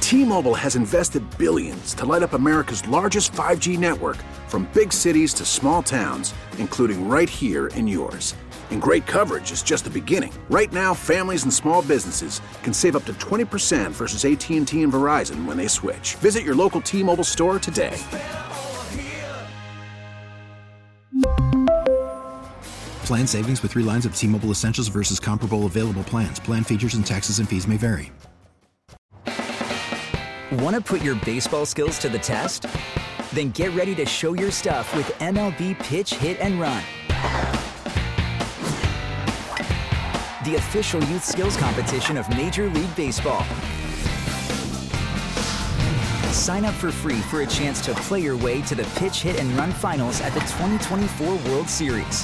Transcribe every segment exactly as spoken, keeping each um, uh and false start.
T-Mobile has invested billions to light up America's largest five G network, from big cities to small towns, including right here in yours. And great coverage is just the beginning. Right now, families and small businesses can save up to twenty percent versus A T and T and Verizon when they switch. Visit your local T-Mobile store today. Plan savings with three lines of T-Mobile Essentials versus comparable available plans. Plan features and taxes and fees may vary. Want to put your baseball skills to the test? Then get ready to show your stuff with M L B Pitch, Hit, and Run. The official youth skills competition of Major League Baseball. Sign up for free for a chance to play your way to the Pitch, Hit, and Run finals at the twenty twenty-four World Series.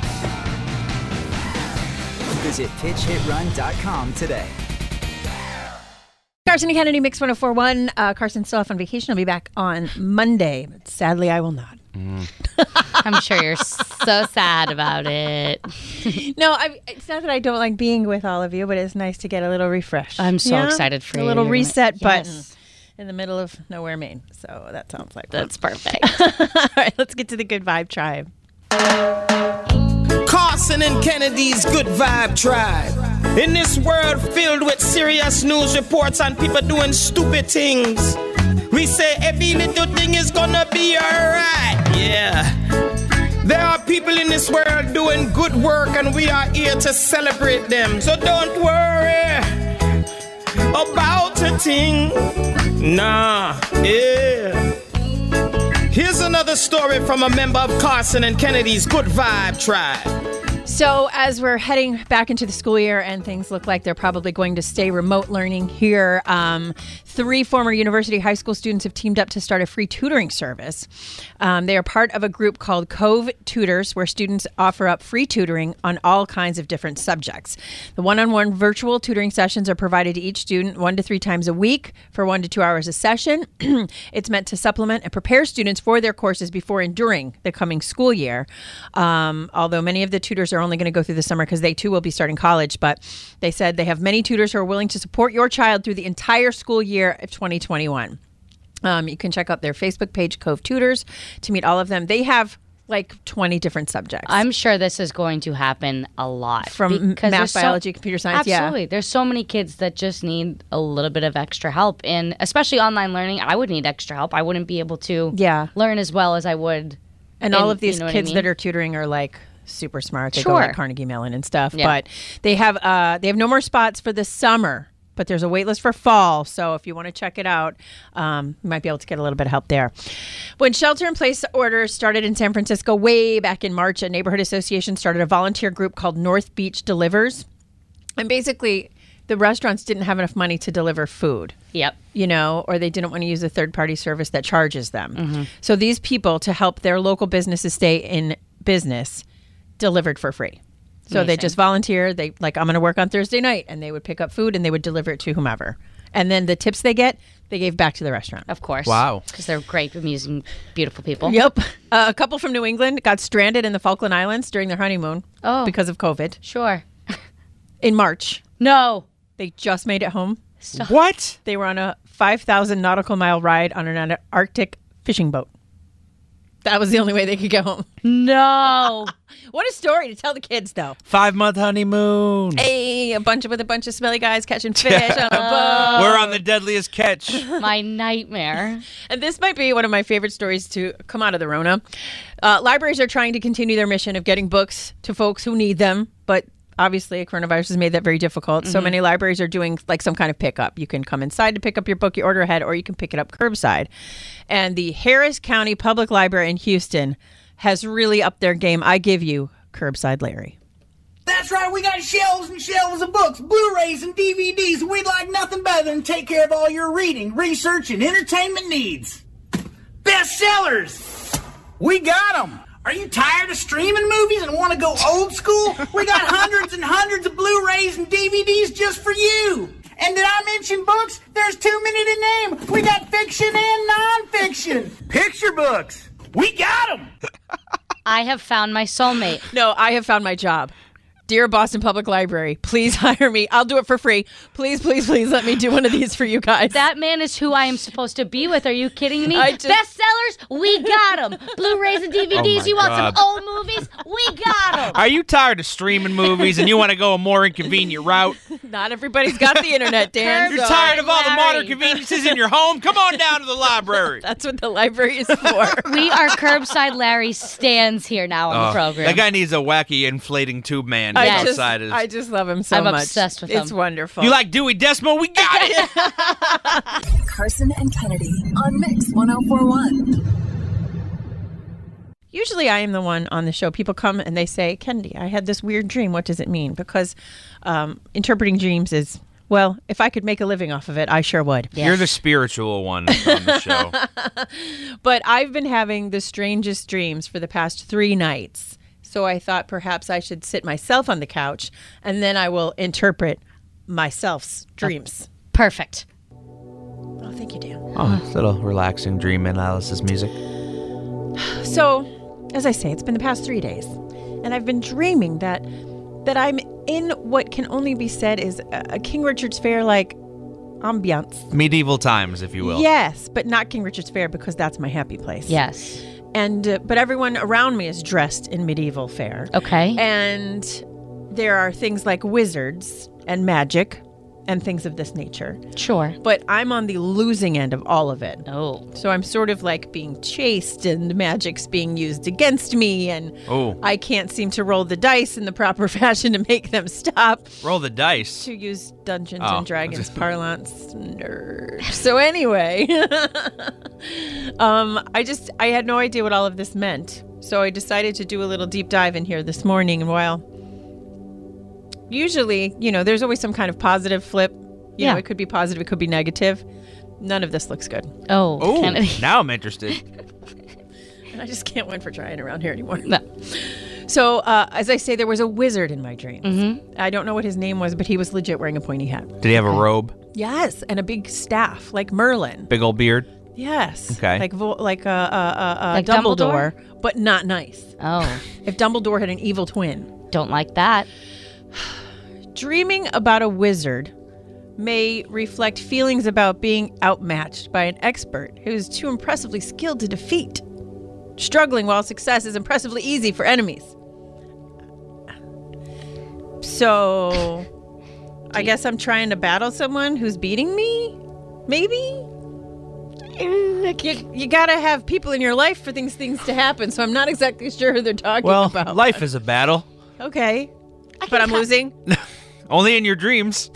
Visit pitch hit run dot com today. Carson and Kennedy, Mix one oh four point one. Uh, Carson's still off on vacation. I'll be back on Monday, but sadly I will not. Mm. I'm sure you're so sad about it. No, I, it's not that I don't like being with all of you, but it's nice to get a little refresh. I'm so yeah? excited for a you. A little You're reset gonna, button yes. in the middle of nowhere, Maine. So that sounds like That's fun. perfect. All right, let's get to the Good Vibe Tribe. Carson and Kennedy's Good Vibe Tribe. In this world filled with serious news reports and people doing stupid things, we say every little thing is gonna be alright. Yeah. There are people in this world doing good work and we are here to celebrate them. So don't worry about a thing. Nah, yeah. Here's another story from a member of Carson and Kennedy's Good Vibe Tribe. So as we're heading back into the school year and things look like they're probably going to stay remote learning here, um, three former University High School students have teamed up to start a free tutoring service. Um, they are part of a group called Cove Tutors, where students offer up free tutoring on all kinds of different subjects. The one-on-one virtual tutoring sessions are provided to each student one to three times a week for one to two hours a session. It's meant to supplement and prepare students for their courses before and during the coming school year. Um, although many of the tutors are only going to go through the summer because they too will be starting college, but they said they have many tutors who are willing to support your child through the entire school year of twenty twenty-one. Um, you can check out their Facebook page, Cove Tutors, to meet all of them. They have like twenty different subjects. I'm sure this is going to happen a lot. From math, so, biology, computer science, absolutely. yeah. There's so many kids that just need a little bit of extra help. And especially online learning, I would need extra help. I wouldn't be able to yeah. learn as well as I would. And in, all of these you know kids I mean? that are tutoring are like super smart. They sure. go like Carnegie Mellon and stuff. Yeah. But they have uh, they have no more spots for the summer. But there's a wait list for fall. So if you want to check it out, um, you might be able to get a little bit of help there. When shelter-in-place orders started in San Francisco way back in March, a neighborhood association started a volunteer group called North Beach Delivers. And basically, the restaurants didn't have enough money to deliver food. Yep. You know, or they didn't want to use a third-party service that charges them. Mm-hmm. So these people, to help their local businesses stay in business, delivered for free. So Amazing. they just volunteer. They like, I'm going to work on Thursday night, and they would pick up food and they would deliver it to whomever. And then the tips they get, they gave back to the restaurant. Of course. Wow. Because they're great, amusing, beautiful people. Yep. Uh, a couple from New England got stranded in the Falkland Islands during their honeymoon Oh. because of COVID Sure. in March. No. They just made it home. Stop. What? They were on a five thousand nautical mile ride on an Arctic fishing boat. That was the only way they could get home. No. What a story to tell the kids, though. Five month honeymoon. Hey, a bunch of with a bunch of smelly guys catching fish on a boat. We're on the deadliest catch. My nightmare. And this might be one of my favorite stories to come out of the Rona. Uh, libraries are trying to continue their mission of getting books to folks who need them, but obviously coronavirus has made that very difficult. Mm-hmm. So many libraries are doing like some kind of pickup. You can come inside to pick up your book, you order ahead, or you can pick it up curbside. And the Harris County Public Library in Houston has really upped their game. I give you Curbside Larry. That's right, we got shelves and shelves of books, Blu-rays and D V Ds. We'd like nothing better than take care of all your reading, research, and entertainment needs. Bestsellers! We got them! Are you tired of streaming movies and want to go old school? We got hundreds and hundreds of Blu-rays and D V Ds just for you. And did I mention books? There's too many to name. We got fiction and nonfiction. Picture books. We got them. I have found my soulmate. No, I have found my job. Dear Boston Public Library, please hire me. I'll do it for free. Please, please, please let me do one of these for you guys. That man is who I am supposed to be with. Are you kidding me? I just- Bestsellers? We got them. Blu-rays and D V Ds? Oh my you want God. some old movies? We got them. Are you tired of streaming movies and you want to go a more inconvenient route? Not everybody's got the internet, Dan. You're so- tired of all the modern Larry. conveniences in your home? Come on down to the library. That's what the library is for. We are Curbside Larry stands here now on the Oh, program. that guy needs a wacky inflating tube man I Yes. just, outside his... I just love him so I'm much. obsessed with It's him. wonderful. You like Dewey Decimal? We got it. Carson and Kennedy on Mix one oh four point one. Usually I am the one on the show. People come and they say, Kennedy, I had this weird dream. What does it mean? Because um, interpreting dreams is, well, if I could make a living off of it, I sure would. Yes. You're the spiritual one on the show. But I've been having the strangest dreams for the past three nights. So I thought perhaps I should sit myself on the couch and then I will interpret myself's dreams. Perfect. Oh, thank you, Dan. Oh, it's a little relaxing dream analysis music. So, as I say, it's been the past three days, and I've been dreaming that that I'm in what can only be said is a, a King Richard's Fair like ambiance. Medieval times, if you will. Yes, but not King Richard's Fair because that's my happy place. Yes. And uh, but everyone around me is dressed in medieval fare. Okay. And there are things like wizards and magic and things of this nature. Sure. But I'm on the losing end of all of it. Oh. So I'm sort of like being chased and magic's being used against me and Oh. I can't seem to roll the dice in the proper fashion to make them stop. Roll the dice. To use Dungeons Oh. and Dragons parlance, nerd. So anyway, um, I just, I had no idea what all of this meant. So I decided to do a little deep dive in here this morning. And while usually, you know, there's always some kind of positive flip. You Yeah. know, it could be positive, it could be negative. None of this looks good. Oh. Oh, Kennedy. now I'm interested. And I just can't win for trying around here anymore. No. So, uh, as I say, there was a wizard in my dreams. Mm-hmm. I don't know what his name was, but he was legit wearing a pointy hat. Did he have a robe? Yes, and a big staff, like Merlin. Big old beard? Yes. Okay. Like vo- like uh, uh, uh, uh, Like Dumbledore, but not nice. Oh. If Dumbledore had an evil twin. Don't like that. Dreaming about a wizard may reflect feelings about being outmatched by an expert who is too impressively skilled to defeat. Struggling while success is impressively easy for enemies. So, I guess I'm trying to battle someone who's beating me? Maybe? You, you gotta have people in your life for things things to happen, so I'm not exactly sure who they're talking Well, about. life is a battle. Okay. But I'm losing? Only in your dreams.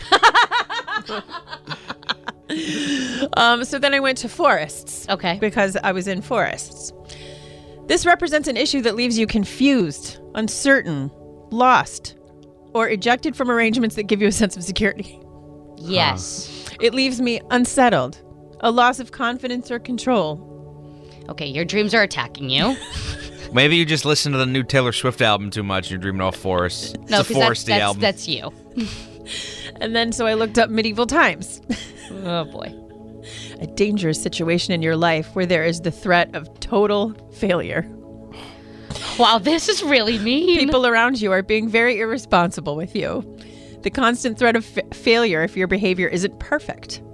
Um, so then I went to forests. Okay. Because I was in forests. This represents an issue that leaves you confused, uncertain, lost, or ejected from arrangements that give you a sense of security. Yes. It leaves me unsettled, a loss of confidence or control. Okay, your dreams are attacking you. Maybe you just listen to the new Taylor Swift album too much and you're dreaming all forests. It's No, a 'cause that's, foresty that's, album. that's you. And then so I looked up medieval times. Oh, boy. A dangerous situation in your life where there is the threat of total failure. Wow, this is really mean. People around you are being very irresponsible with you. The constant threat of fa- failure if your behavior isn't perfect.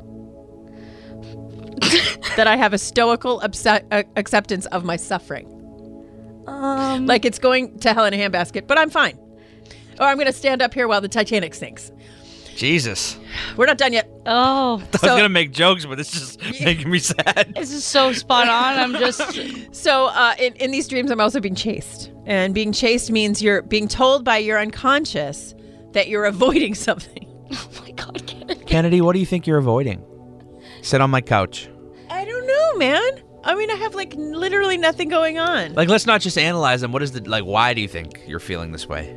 That I have a stoical upset, uh, acceptance of my suffering. Um, Like it's going to hell in a handbasket, but I'm fine. Or I'm going to stand up here while the Titanic sinks. Jesus. We're not done yet. oh, I was going to make jokes, but it's just making me sad. this is so spot on. I'm just... So uh, in, in these dreams, I'm also being chased. And being chased means you're being told by your unconscious that you're avoiding something. Oh, my God, Kennedy. Kennedy, what do you think you're avoiding? Sit on my couch. I don't know, man. I mean, I have like literally nothing going on. Like, let's not just analyze them. What is the, like, why do you think you're feeling this way?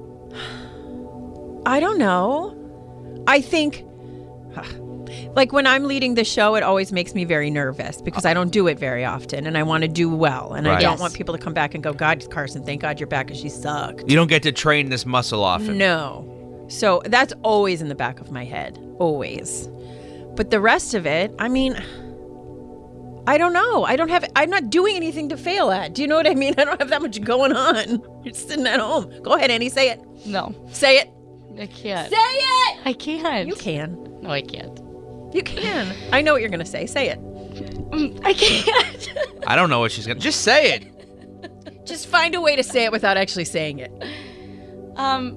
I don't know. I think, like when I'm leading the show, it always makes me very nervous because I don't do it very often and I want to do well. And I Right. don't Yes. want people to come back and go, God, Carson, thank God you're back because she sucked. You don't get to train this muscle often. No. So that's always in the back of my head. Always. But the rest of it, I mean, I don't know. I don't have, I'm not doing anything to fail at. Do you know what I mean? I don't have that much going on. You're sitting at home. Go ahead, Annie, say it. No. Say it. I can't. Say it! I can't. You can. No, I can't. You can. I know what you're going to say. Say it. I can't. I don't know what she's going to... Just say it. Just find a way to say it without actually saying it. Um,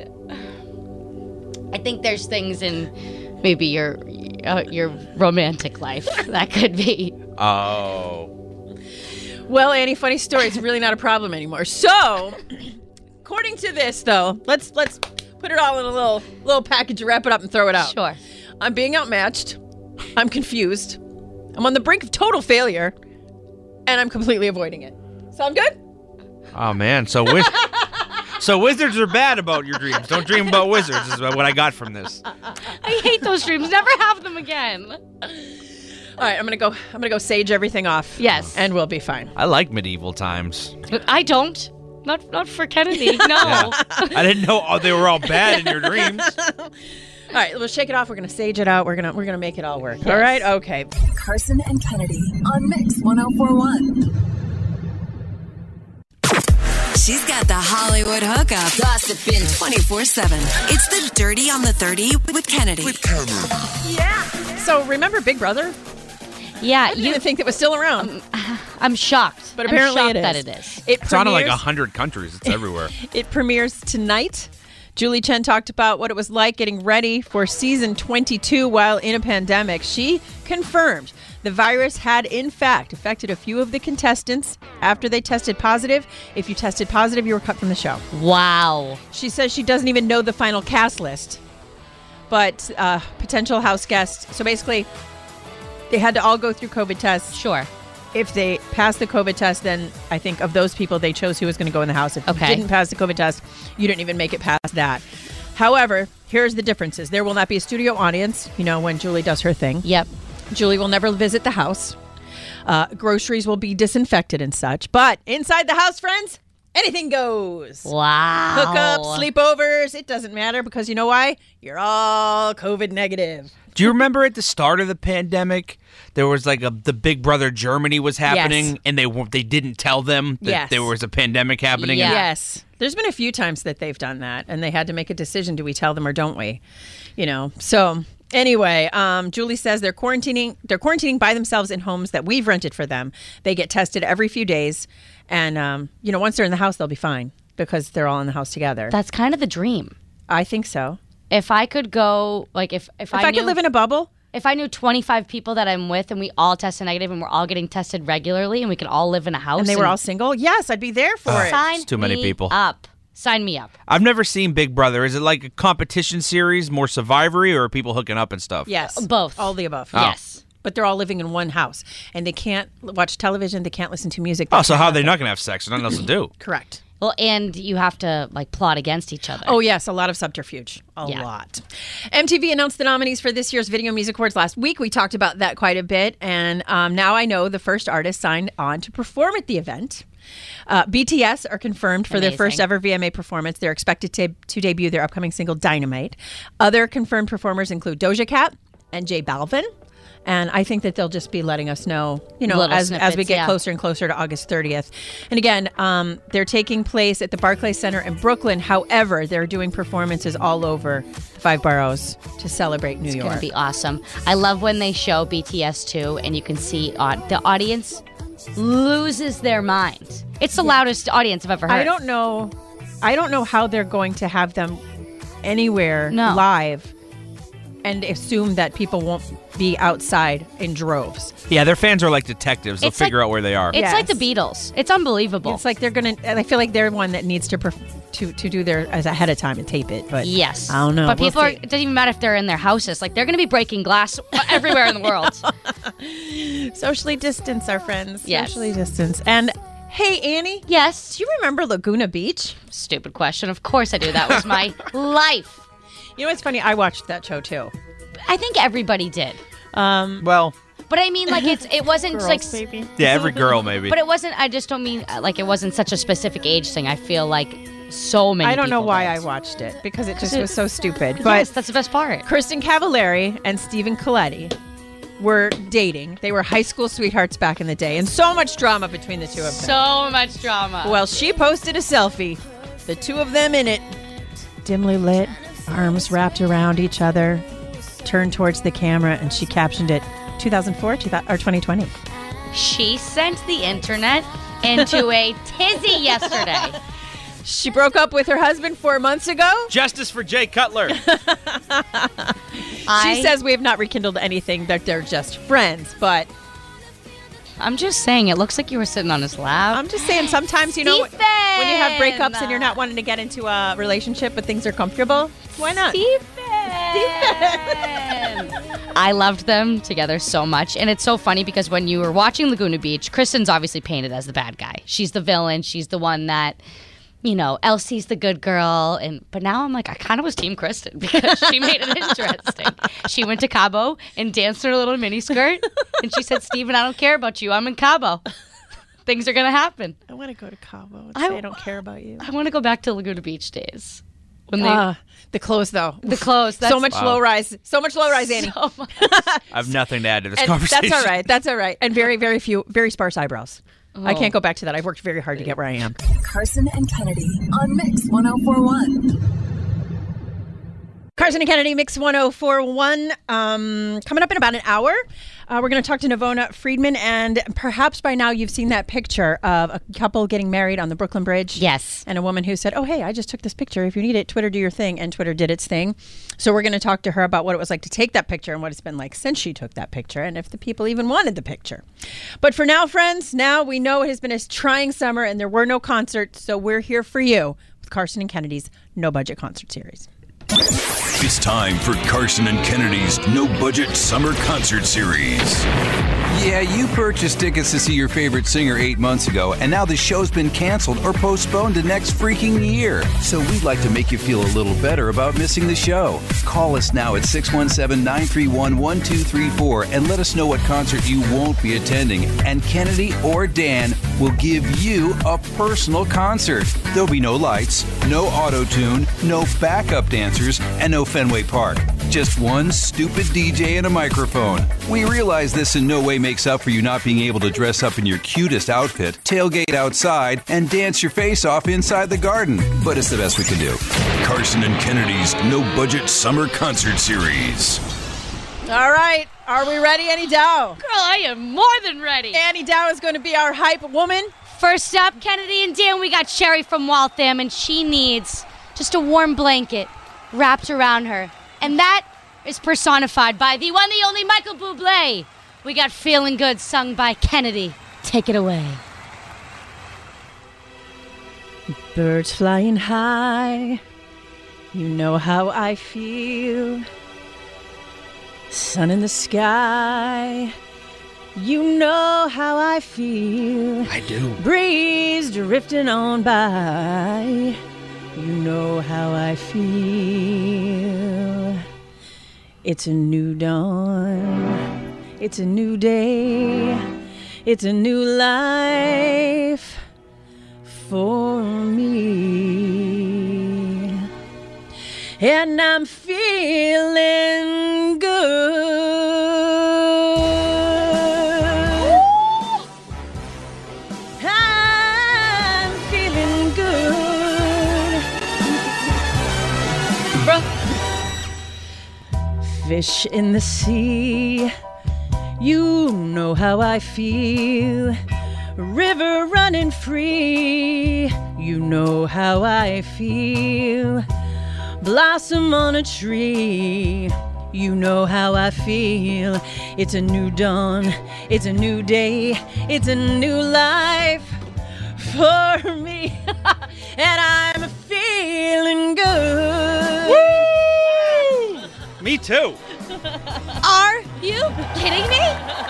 I think there's things in maybe your uh, your romantic life that could be. Oh. Well, Annie, funny story. It's really not a problem anymore. So, according to this, though, let's let's put it all in a little little package, wrap it up, and throw it out. Sure. I'm being outmatched. I'm confused. I'm on the brink of total failure, and I'm completely avoiding it. Sound good? Oh, man. So, wiz- so wizards are bad about your dreams. Don't dream about wizards is what I got from this. I hate those dreams. Never have them again. All right, I'm gonna go. I'm gonna go sage everything off. Yes, and we'll be fine. I like medieval times. But I don't. Not not for Kennedy. No. Yeah. I didn't know oh, they were all bad in your dreams. All right, we'll shake it off. We're gonna sage it out. We're gonna we're gonna make it all work. Yes. All right. Okay. Carson and Kennedy on Mix one oh four point one. She's got the Hollywood hookup, gossiping twenty-four seven. It's the Dirty on the thirty with Kennedy. With Kennedy. Yeah. So remember Big Brother? Yeah, I didn't even think it was still around. Um, I'm shocked, but apparently I'm shocked it is. that it is. It it's on in like a hundred countries. It's everywhere. It premieres tonight. Julie Chen talked about what it was like getting ready for season twenty-two while in a pandemic. She confirmed the virus had, in fact, affected a few of the contestants after they tested positive. If you tested positive, you were cut from the show. Wow. She says she doesn't even know the final cast list, but uh, potential house guests. So basically, they had to all go through COVID tests. Sure. If they passed the COVID test, then I think of those people, they chose who was going to go in the house. If okay. you didn't pass the COVID test, you didn't even make it past that. However, here's the differences. There will not be a studio audience, you know, when Julie does her thing. Yep. Julie will never visit the house. Uh, groceries will be disinfected and such. But inside the house, friends, anything goes. Wow. Hookups, sleepovers, it doesn't matter because you know why? You're all COVID negative. Do you remember at the start of the pandemic, there was like a the Big Brother Germany was happening, yes. and they they didn't tell them that yes. there was a pandemic happening? Yeah. And yes. There's been a few times that they've done that, and they had to make a decision. Do we tell them or don't we? You know, so... Anyway, um, Julie says they're quarantining. They're quarantining by themselves in homes that we've rented for them. They get tested every few days, and um, you know, once they're in the house, they'll be fine because they're all in the house together. That's kind of the dream. I think so. If I could go, like, if if, if I, I knew, could live in a bubble, if I knew twenty-five people that I'm with, and we all tested negative, and we're all getting tested regularly, and we could all live in a house, and they were all single, yes, I'd be there for uh, it. Sign it's too many me people. up. Sign me up. I've never seen Big Brother. Is it like a competition series, more Survivory, or are people hooking up and stuff? Yes. Both. All the above. Oh. Yes. But they're all living in one house, and they can't watch television. They can't listen to music. Oh, so how are they not going to have sex? There's nothing else to do. Correct. Well, and you have to, like, plot against each other. Oh, yes, a lot of subterfuge. A Yeah. lot. M T V announced the nominees for this year's Video Music Awards last week. We talked about that quite a bit, and um, now I know the first artist signed on to perform at the event. Uh, B T S are confirmed for Amazing. their first ever V M A performance. They're expected to, to debut their upcoming single, Dynamite. Other confirmed performers include Doja Cat and J Balvin. And I think that they'll just be letting us know, you know, Little as, snippets, as we get yeah. closer and closer to August thirtieth. And again, um, they're taking place at the Barclays Center in Brooklyn. However, they're doing performances all over the five boroughs to celebrate New It's York. going to be awesome. I love when they show B T S too, and you can see uh, the audience loses their mind. It's the loudest audience I've ever heard. I don't know. I don't know how they're going to have them anywhere No. live and assume that people won't be outside in droves. Yeah, their fans are like detectives. They'll It's like- figure out where they are. It's Yes. like the Beatles. It's unbelievable. It's like they're gonna. And I feel like they're one that needs to perf- to to do their as ahead of time and tape it. But yes. I don't know. But We'll people are, see. it doesn't even matter if they're in their houses. Like, they're going to be breaking glass everywhere in the world. Socially distance, our friends. Yes. Socially distance. And hey, Annie. Yes. Do you remember Laguna Beach? Stupid question. Of course I do. That was my life. You know what's funny? I watched that show too. I think everybody did. Um, Well, But I mean, like, it's it wasn't girls, like... s- baby. yeah, every girl maybe. But it wasn't... I just don't mean... uh, Like, it wasn't such a specific age thing. I feel like so many I don't know people why did. I watched it because it just it- was so stupid. But Yes, that's the best part. Kristen Cavallari and Stephen Coletti were dating. They were high school sweethearts back in the day, and so much drama between the two of them. So much drama. Well, she posted a selfie, the two of them in it, dimly lit, arms wrapped around each other, turned towards the camera, and she captioned it two thousand four or twenty twenty. She sent the internet into a tizzy yesterday. She broke up with her husband four months ago. Justice for Jay Cutler. I, she says we have not rekindled anything, that they're just friends, but... I'm just saying, it looks like you were sitting on his lap. I'm just saying, sometimes, you know, when you have breakups and you're not wanting to get into a relationship, but things are comfortable, why not? Stephen! I loved them together so much. And it's so funny because when you were watching Laguna Beach, Kristen's obviously painted as the bad guy. She's the villain. She's the one that... You know, Elsie's the good girl, and but now I'm like, I kind of was Team Kristen because she made it interesting. She went to Cabo and danced in her little miniskirt, and she said, Stephen, I don't care about you. I'm in Cabo. Things are going to happen. I want to go to Cabo and I, say I don't care about you. I want to go back to Laguna Beach days. When they, uh, the clothes, though. The clothes. That's, so much wow. low rise. So much low rise, Annie. So much. I have nothing to add to this and conversation. That's all right. That's all right. And very, very few, very sparse eyebrows. Oh. I can't go back to that. I've worked very hard to get where I am. Carson and Kennedy on Mix one oh four point one. Carson and Kennedy, Mix one oh four point one. Um, coming up in about an hour, uh, we're going to talk to Navona Friedman. And perhaps by now you've seen that picture of a couple getting married on the Brooklyn Bridge. Yes. And a woman who said, oh, hey, I just took this picture. If you need it, Twitter, do your thing. And Twitter did its thing. So we're going to talk to her about what it was like to take that picture and what it's been like since she took that picture and if the people even wanted the picture. But for now, friends, now we know it has been a trying summer and there were no concerts. So we're here for you with Carson and Kennedy's No Budget Concert Series. It's time for Carson and Kennedy's No Budget Summer Concert Series. Yeah, you purchased tickets to see your favorite singer eight months ago, and now the show's been canceled or postponed to next freaking year. So we'd like to make you feel a little better about missing the show. Call us now at six one seven, nine three one, one two three four and let us know what concert you won't be attending, and Kennedy or Dan will give you a personal concert. There'll be no lights, no auto-tune, no backup dancers, and no Fenway Park. Just one stupid D J and a microphone. We realize this in no way makes up for you not being able to dress up in your cutest outfit, tailgate outside, and dance your face off inside the garden. But it's the best we can do. Carson and Kennedy's No Budget Summer Concert Series. All right. Are we ready, Annie Dow? Girl, I am more than ready. Annie Dow is going to be our hype woman. First up, Kennedy and Dan, we got Sherry from Waltham, and she needs just a warm blanket wrapped around her. And that is personified by the one, the only Michael Bublé. We got Feeling Good, sung by Kennedy. Take it away. Birds flying high, you know how I feel. Sun in the sky, you know how I feel. I do. Breeze drifting on by, you know how I feel. It's a new dawn. It's a new day. It's a new life for me. And I'm feeling good. I'm feeling good. Fish in the sea, you know how I feel. River running free, you know how I feel. Blossom on a tree, you know how I feel. It's a new dawn, it's a new day, it's a new life for me. And I'm feeling good. Woo! Me too. Are you kidding me?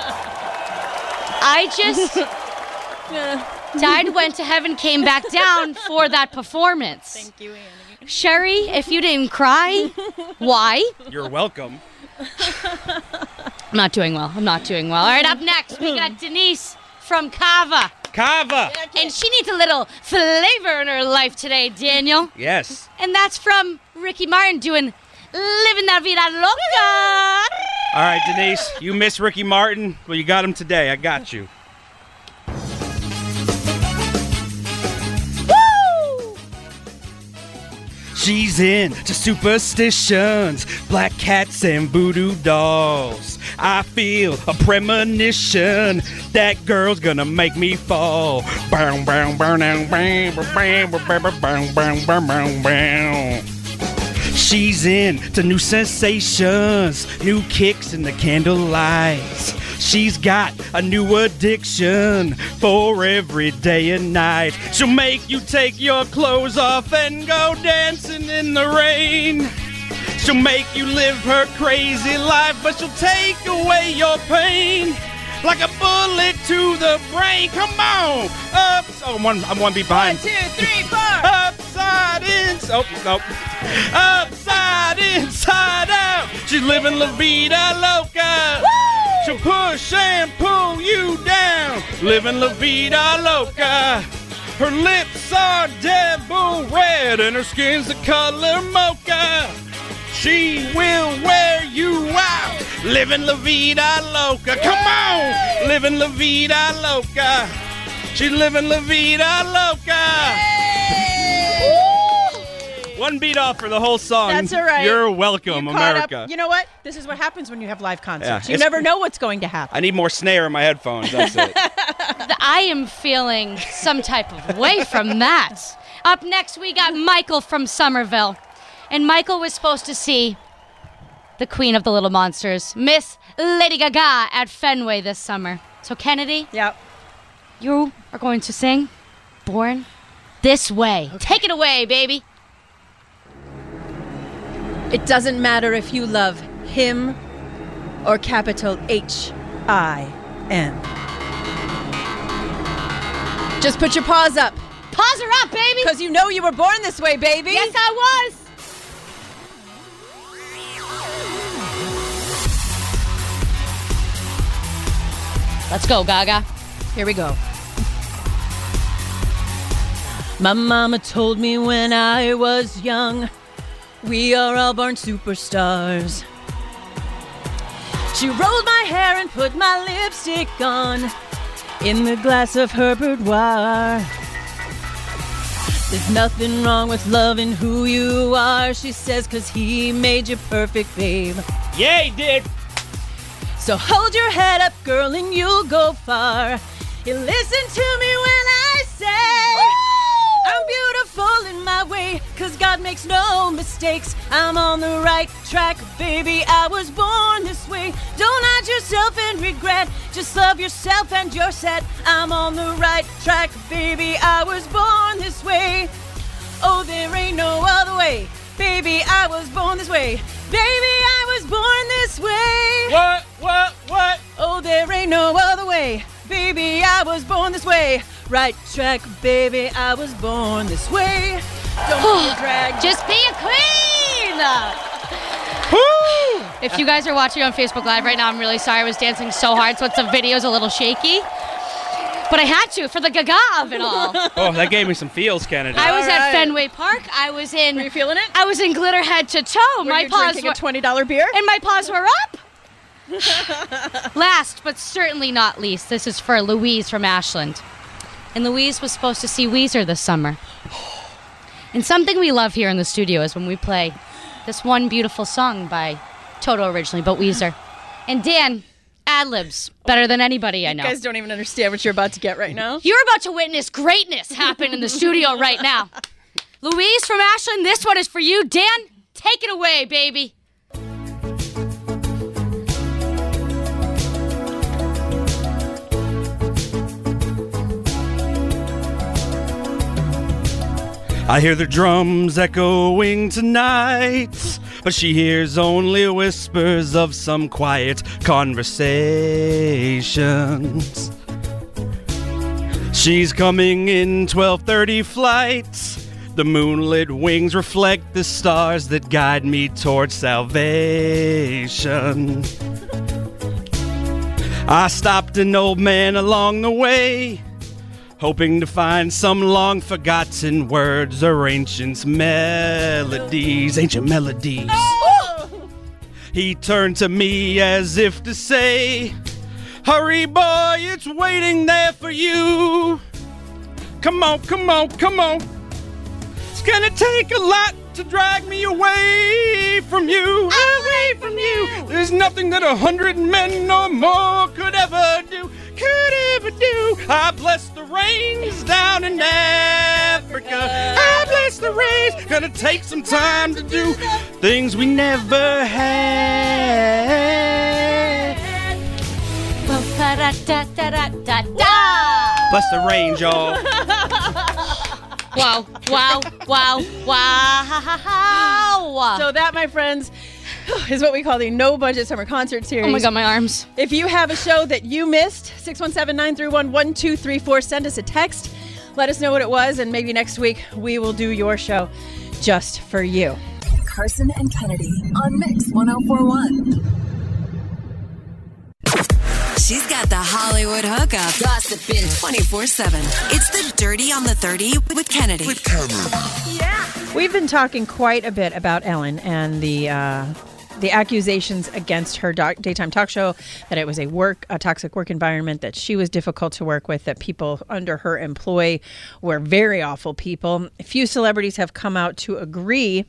I just died, went to heaven, came back down for that performance. Thank you, Annie. Sherry, if you didn't cry, why? You're welcome. I'm not doing well. I'm not doing well. All right, up next, we got Denise from Cava. Cava. And she needs a little flavor in her life today, Daniel. Yes. And that's from Ricky Martin doing Living La Vida Loca. All right, Denise, you miss Ricky Martin. Well, you got him today. I got you. Woo! She's into superstitions, black cats and voodoo dolls. I feel a premonition that girl's gonna make me fall. Bang, bang, bang, bang, bang, bang, bang, bang, bang, bang, bang. She's into new sensations, new kicks in the candlelights. She's got a new addiction for every day and night. She'll make you take your clothes off and go dancing in the rain. She'll make you live her crazy life, but she'll take away your pain like a bullet to the brain. Come on, up. Oh, one, I'm one beat behind. One, two, three, four. Upside in. Oh, no. Upside, inside out. She's living La Vida Loca. Woo! She'll push and pull you down. Living La Vida Loca. Her lips are devil red and her skin's the color mocha. She will wear you out. Living La Vida Loca. Come on. Living La Vida Loca. She's living La Vida Loca. One beat off for the whole song. That's all right. You're welcome, You caught America. up. You know what? This is what happens when you have live concerts. Yeah, you it's- never know what's going to happen. I need more snare in my headphones. That's it. I am feeling some type of way from that. Up next, we got Michael from Somerville. And Michael was supposed to see the queen of the Little Monsters, Miss Lady Gaga, at Fenway this summer. So, Kennedy, Yep. you are going to sing Born This Way. Take it away, baby. It doesn't matter if you love him or capital H I M. Just put your paws up. Paws her up, baby. Because you know you were born this way, baby. Yes, I was. Let's go, Gaga. Here we go. My mama told me when I was young, we are all born superstars. She rolled my hair and put my lipstick on in the glass of her boudoir. There's nothing wrong with loving who you are, she says, 'cause he made you perfect, babe. Yeah, he did. So hold your head up, girl, and you'll go far. You listen to me when I say I'm beautiful in my way, 'cause God makes no mistakes. I'm on the right track, baby, I was born this way. Don't hide yourself in regret, just love yourself and you're set. I'm on the right track, baby, I was born this way. Oh, there ain't no other way, baby, I was born this way. Baby, I was born this way. What, what, what? Oh, there ain't no other way, baby, I was born this way. Right track, baby, I was born this way. Don't be a drag. Just be a queen! If you guys are watching on Facebook Live right now, I'm really sorry. I was dancing so hard, so it's the video's a little shaky. But I had to for the gaga of it all. Oh, that gave me some feels, Kennedy. I was All at right. Fenway Park. I was in. Were you feeling it? I was in glitter head to toe. Were my you paws drinking were a twenty dollar beer? and my paws were up. Last but certainly not least, this is for Louise from Ashland. And Louise was supposed to see Weezer this summer. And something we love here in the studio is when we play this one beautiful song by Toto originally, but Weezer. And Dan ad-libs better than anybody I know. You guys don't even understand what you're about to get right now. You're about to witness greatness happen in the studio right now. Louise from Ashland, this one is for you. Dan, take it away, baby. I hear the drums echoing tonight, but she hears only whispers of some quiet conversations. She's coming in twelve thirty flights. The moonlit wings reflect the stars that guide me towards salvation. I stopped an old man along the way, hoping to find some long-forgotten words or ancient melodies. Ancient melodies. Oh! He turned to me as if to say, hurry, boy, it's waiting there for you. Come on, come on, come on. It's gonna take a lot to drag me away from you, away from you. There's nothing that a hundred men or more could ever do, could ever do. I bless the rains down in Africa. I bless the rains. Gonna take some time to do things we never had. Bless the rain, y'all. Wow, wow, wow, wow. So that, my friends, is what we call the No Budget Summer Concert Series. Oh my God, my arms. If you have a show that you missed, six one seven, nine three one, one two three four, send us a text. Let us know what it was, and maybe next week we will do your show just for you. Carson and Kennedy on Mix one oh four point one. She's got the Hollywood hookup, gossiping twenty-four seven. It's the Dirty on the thirty with Kennedy. With Kennedy. Yeah. We've been talking quite a bit about Ellen and the uh, the accusations against her do- daytime talk show, that it was a work a toxic work environment, that she was difficult to work with, that people under her employ were very awful people. A few celebrities have come out to agree.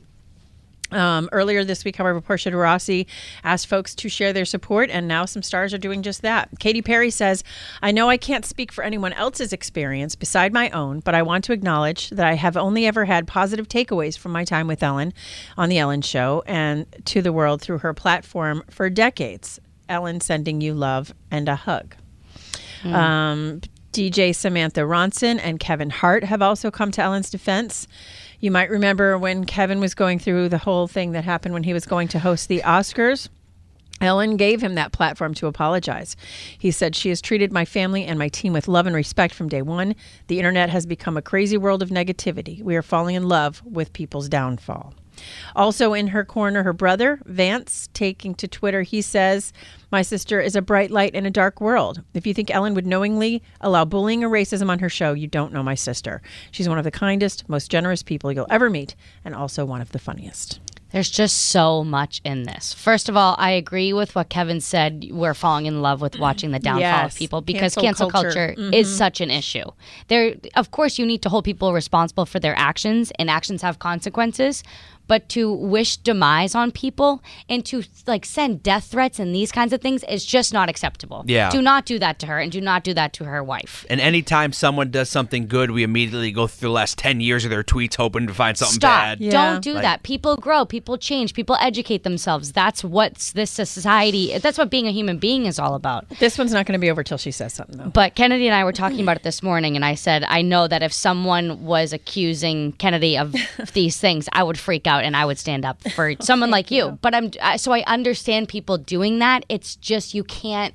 Um, earlier this week, however, Portia de Rossi asked folks to share their support, and now some stars are doing just that. Katy Perry says, I know I can't speak for anyone else's experience beside my own, but I want to acknowledge that I have only ever had positive takeaways from my time with Ellen on The Ellen Show and to the world through her platform for decades. Ellen, sending you love and a hug. Mm. Um, D J Samantha Ronson and Kevin Hart have also come to Ellen's defense. You might remember when Kevin was going through the whole thing that happened when he was going to host the Oscars. Ellen gave him that platform to apologize. He said, she has treated my family and my team with love and respect from day one. The internet has become a crazy world of negativity. We are falling in love with people's downfall. Also in her corner, her brother, Vance, taking to Twitter, he says, my sister is a bright light in a dark world. If you think Ellen would knowingly allow bullying or racism on her show, you don't know my sister. She's one of the kindest, most generous people you'll ever meet, and also one of the funniest. There's just so much in this. First of all, I agree with what Kevin said. We're falling in love with watching the downfall Yes. of people because cancel, Cancel culture, culture. Mhm. is such an issue. There, of course, you need to hold people responsible for their actions, and actions have consequences. But to wish demise on people and to like send death threats and these kinds of things is just not acceptable. Yeah. Do not do that to her, and do not do that to her wife. And anytime someone does something good, we immediately go through the last ten years of their tweets hoping to find something Stop. bad. Yeah. Don't do like, that. People grow. People change. People educate themselves. That's what this society, that's what being a human being is all about. This one's not going to be over till she says something, though. But Kennedy and I were talking about it this morning, and I said, I know that if someone was accusing Kennedy of these things, I would freak out and I would stand up for someone like you. you. But I'm so I understand people doing that. It's just you can't.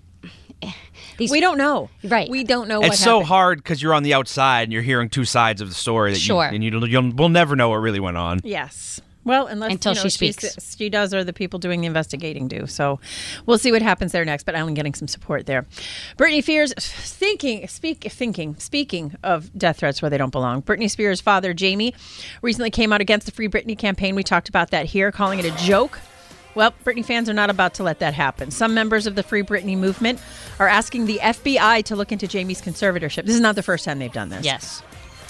These, we don't know, right? We don't know. It's what so happened. hard because you're on the outside and you're hearing two sides of the story. That sure, you, and you, you'll we'll never know what really went on. Yes. Well, unless until you know, she speaks, she does, or the people doing the investigating do. So, we'll see what happens there next. But Ellen getting some support there. Britney Spears thinking, speak, thinking, speaking of death threats where they don't belong. Britney Spears' father, Jamie, recently came out against the Free Britney campaign. We talked about that here, calling it a joke. Well, Britney fans are not about to let that happen. Some members of the Free Britney movement are asking the F B I to look into Jamie's conservatorship. This is not the first time they've done this. Yes.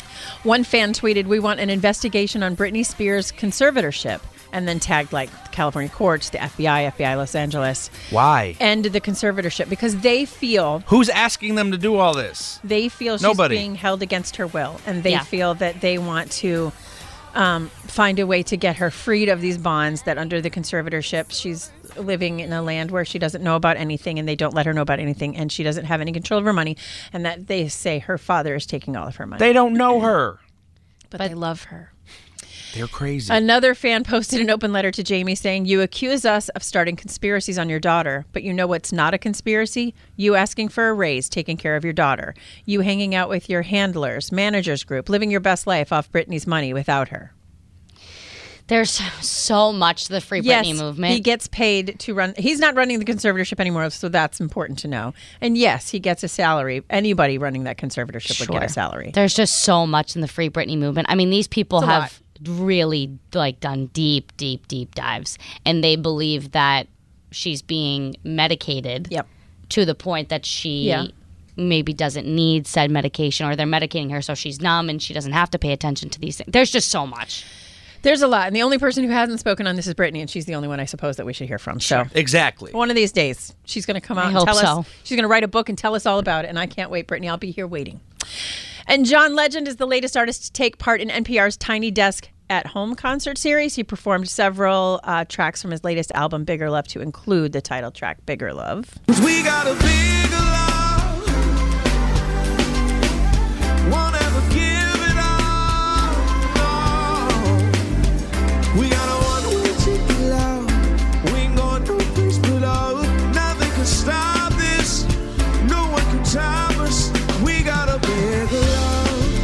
One fan tweeted, we want an investigation on Britney Spears' conservatorship, and then tagged like California courts, the F B I, F B I Los Angeles. Why? And the conservatorship, because they feel... Who's asking them to do all this? They feel she's Nobody. being held against her will, and they Yeah. feel that they want to um, find a way to get her freed of these bonds, that under the conservatorship, she's living in a land where she doesn't know about anything, and they don't let her know about anything, and she doesn't have any control of her money, and that they say her father is taking all of her money. They don't know her. But, but they love her. They're crazy. Another fan posted an open letter to Jamie saying, you accuse us of starting conspiracies on your daughter, but you know what's not a conspiracy? You asking for a raise, taking care of your daughter. You hanging out with your handlers, managers group, living your best life off Britney's money without her. There's so much to the Free yes, Britney movement. He gets paid to run. He's not running the conservatorship anymore, so that's important to know. And yes, he gets a salary. Anybody running that conservatorship Sure. would get a salary. There's just so much in the Free Britney movement. I mean, these people It's a have lot. really like done deep, deep, deep dives, and they believe that she's being medicated yep. to the point that she yeah. maybe doesn't need said medication, or they're medicating her so she's numb and she doesn't have to pay attention to these things. There's just so much. There's a lot. And the only person who hasn't spoken on this is Brittany, and she's the only one I suppose that we should hear from. So Exactly. One of these days, she's going to come out I and hope tell so. us. She's going to write a book and tell us all about it, and I can't wait, Brittany. I'll be here waiting. And John Legend is the latest artist to take part in N P R's Tiny Desk at Home concert series. He performed several uh, tracks from his latest album, Bigger Love, to include the title track, Bigger Love. We got a bigger love. Won't ever give it up. No. We got a one-way ticket love. We ain't going no place but out. Nothing can stop this. No one can stop us. We got a bigger love.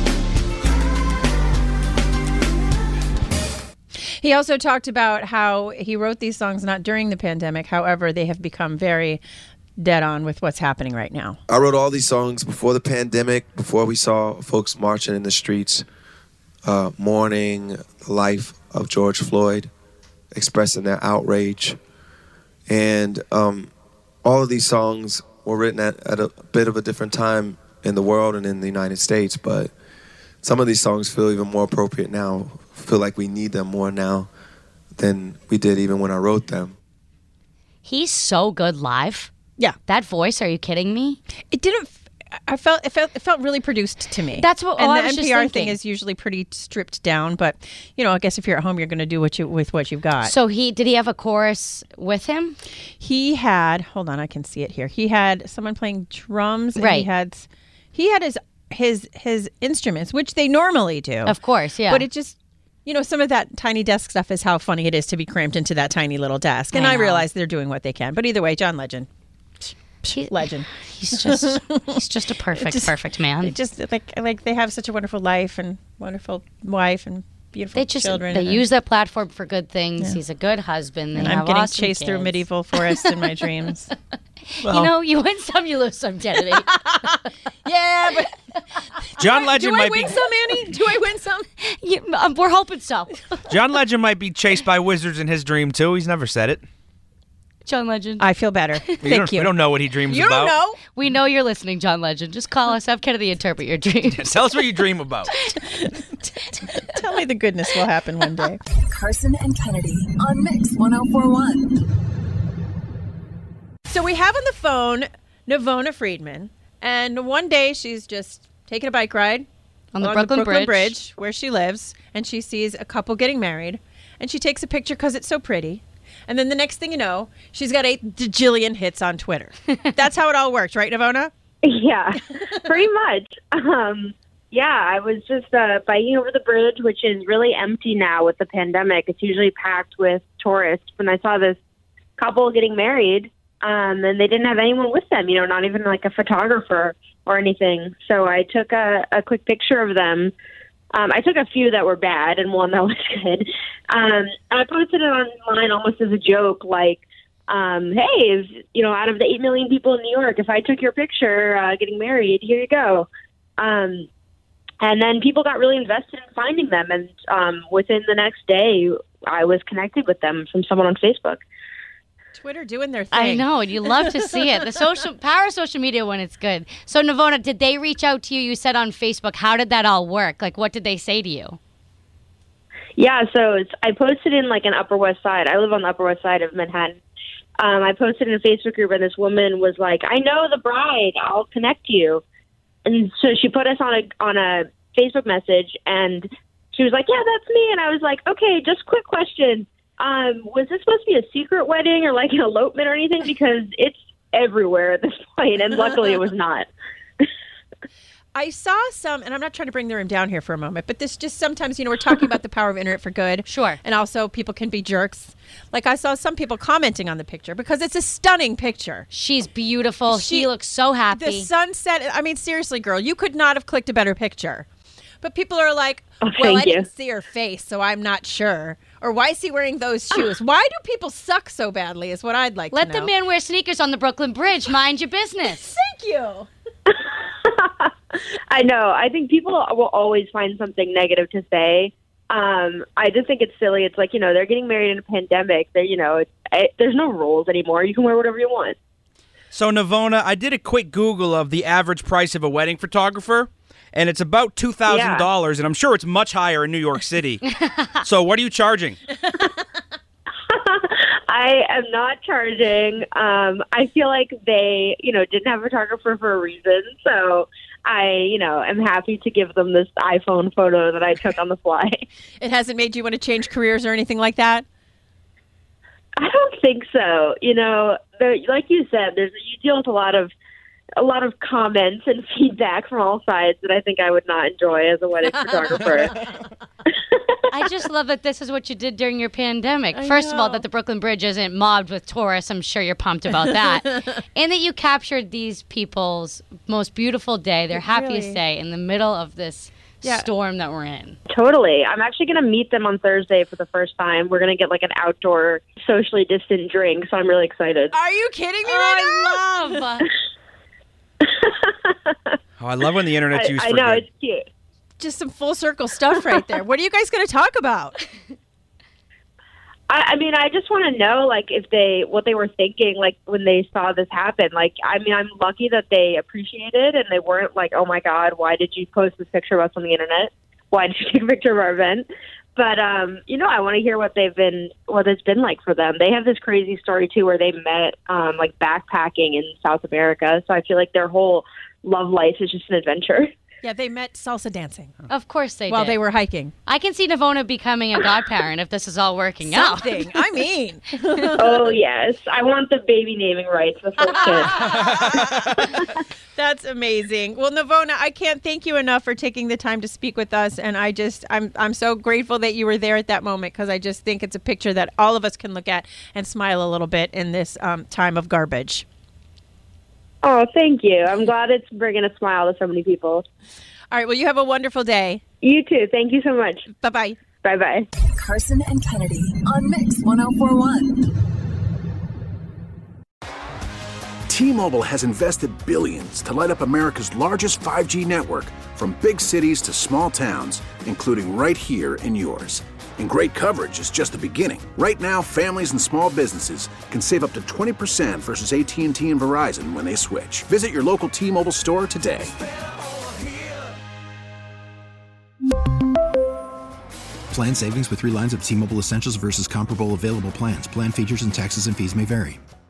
He also talked about how he wrote these songs not during the pandemic. However, they have become very dead on with what's happening right now. I wrote all these songs before the pandemic, before we saw folks marching in the streets, uh, mourning the life of George Floyd, expressing their outrage. And um, all of these songs were written at, at a bit of a different time in the world and in the United States, but some of these songs feel even more appropriate now. Feel like we need them more now than we did even when I wrote them. He's so good live. Yeah. That voice, are you kidding me? It didn't, I felt, it felt, it felt really produced to me. That's what, and oh, the I was N just P R thinking. thing is usually pretty stripped down, but you know, I guess if you're at home, you're going to do what you, with what you've got. So he, did he have a chorus with him? He had, hold on, I can see it here. He had someone playing drums. And Right. He had, he had his, his, his instruments, which they normally do. Of course, yeah. But it just, you know, some of that tiny desk stuff is how funny it is to be cramped into that tiny little desk. And I I, know. realize they're doing what they can. But either way, John Legend. He, Legend. He's just he's just a perfect, Just- perfect man. They just like like they have such a wonderful life and wonderful wife and beautiful They just children. they and, use their platform for good things. Yeah. He's a good husband. They and I'm have getting awesome chased through kids. medieval forests in my dreams. you know, you win some, you lose some, Kennedy. Yeah, but John Legend do I might win be some, Annie? Do I win some? You, um, we're hoping so. John Legend might be chased by wizards in his dream too. He's never said it. John Legend. I feel better. We Thank don't, you. We don't know what he dreams You about. don't know. We know you're listening, John Legend. Just call us. Have Kennedy interpret your dreams. Tell us what you dream about. Tell me the goodness will happen one day. Carson and Kennedy on Mix one oh four one. So we have on the phone Navona Friedman, and one day she's just taking a bike ride On the along Brooklyn Bridge. Bridge, where she lives, and she sees a couple getting married, and she takes a picture because it's so pretty. And then the next thing you know, she's got eight bajillion hits on Twitter. That's how it all works, right, Navona? Yeah, pretty much. Um, yeah, I was just uh, biking over the bridge, which is really empty now with the pandemic. It's usually packed with tourists. When I saw this couple getting married, um, and they didn't have anyone with them, you know, not even like a photographer or anything. So I took a, a quick picture of them. Um, I took a few that were bad and one that was good. Um, and I posted it online almost as a joke, like, um, hey, if, you know, out of the eight million people in New York, if I took your picture uh, getting married, here you go. Um, and then people got really invested in finding them. And um, within the next day, I was connected with them from someone on Facebook. Twitter doing their thing. I know, and you love to see it. The social power of social media when it's good. So, Navona, did they reach out to you? You said on Facebook. How did that all work? Like, what did they say to you? Yeah, so it's, I posted in like an Upper West Side. I live on the Upper West Side of Manhattan. Um, I posted in a Facebook group, and this woman was like, "I know the bride. I'll connect you." And so she put us on a on a Facebook message, and she was like, "Yeah, that's me." And I was like, "Okay, just quick question. Um, was this supposed to be a secret wedding or like an elopement or anything? Because it's everywhere at this point." And luckily, it was not. I saw some, and I'm not trying to bring the room down here for a moment, but this just sometimes, you know, we're talking about the power of internet for good. Sure. And also people can be jerks. Like I saw some people commenting on the picture because it's a stunning picture. She's beautiful. She- She looks so happy. The sunset, I mean, seriously, girl, you could not have clicked a better picture. But people are like, Oh, well, I thank you. didn't see her face, so I'm not sure. Or why is he wearing those shoes? Why do people suck so badly is what I'd like Let to the know. man wear sneakers on the Brooklyn Bridge. Mind your business. Thank you. I know. I think people will always find something negative to say. Um, I just think it's silly. It's like, you know, they're getting married in a pandemic. They're, you know, it's, it, there's no rules anymore. You can wear whatever you want. So, Navona, I did a quick Google of the average price of a wedding photographer, and it's about two thousand dollars, Yeah. and I'm sure it's much higher in New York City. So what are you charging? I am not charging. Um, I feel like they, you know, didn't have a photographer for a reason. So I, you know, am happy to give them this iPhone photo that I took on the fly. It hasn't made you want to change careers or anything like that? I don't think so. You know, there, like you said, there's you deal with a lot of a lot of comments and feedback from all sides that I think I would not enjoy as a wedding photographer. I just love that this is what you did during your pandemic. I First of all, know. that the Brooklyn Bridge isn't mobbed with tourists. I'm sure you're pumped about that. And that you captured these people's most beautiful day, their happiest Really? day, in the middle of this Yeah. storm that we're in. Totally. I'm actually going to meet them on Thursday for the first time. We're going to get like an outdoor, socially distant drink, so I'm really excited. Are you kidding me right now? I love. Oh, I love when the internet's I, used I for know, good. it's cute. Just some full circle stuff right there. What are you guys going to talk about? I, I mean, I just want to know, like, if they, what they were thinking, like, when they saw this happen. Like, I mean, I'm lucky that they appreciated and they weren't like, oh my God, why did you post this picture of us on the internet? Why did you take a picture of our event? But, um, you know, I want to hear what they've been, what it's been like for them. They have this crazy story, too, where they met, um, like, backpacking in South America. So I feel like their whole love life is just an adventure. Yeah, they met salsa dancing. Of course they While did. they were hiking. I can see Navona becoming a godparent if this is all working out. Something. I mean. Oh, yes. I want the baby naming rights, the first kid. That's amazing. Well, Navona, I can't thank you enough for taking the time to speak with us. And I just, I'm, I'm so grateful that you were there at that moment, because I just think it's a picture that all of us can look at and smile a little bit in this um, time of garbage. Oh, thank you. I'm glad it's bringing a smile to so many people. All right. Well, you have a wonderful day. You too. Thank you so much. Bye-bye. Bye-bye. Carson and Kennedy on Mix one oh four point one. T-Mobile has invested billions to light up America's largest five G network, from big cities to small towns, including right here in yours. And great coverage is just the beginning. Right now, families and small businesses can save up to twenty percent versus A T and T and Verizon when they switch. Visit your local T-Mobile store today. Plan savings with three lines of T-Mobile Essentials versus comparable available plans. Plan features and taxes and fees may vary.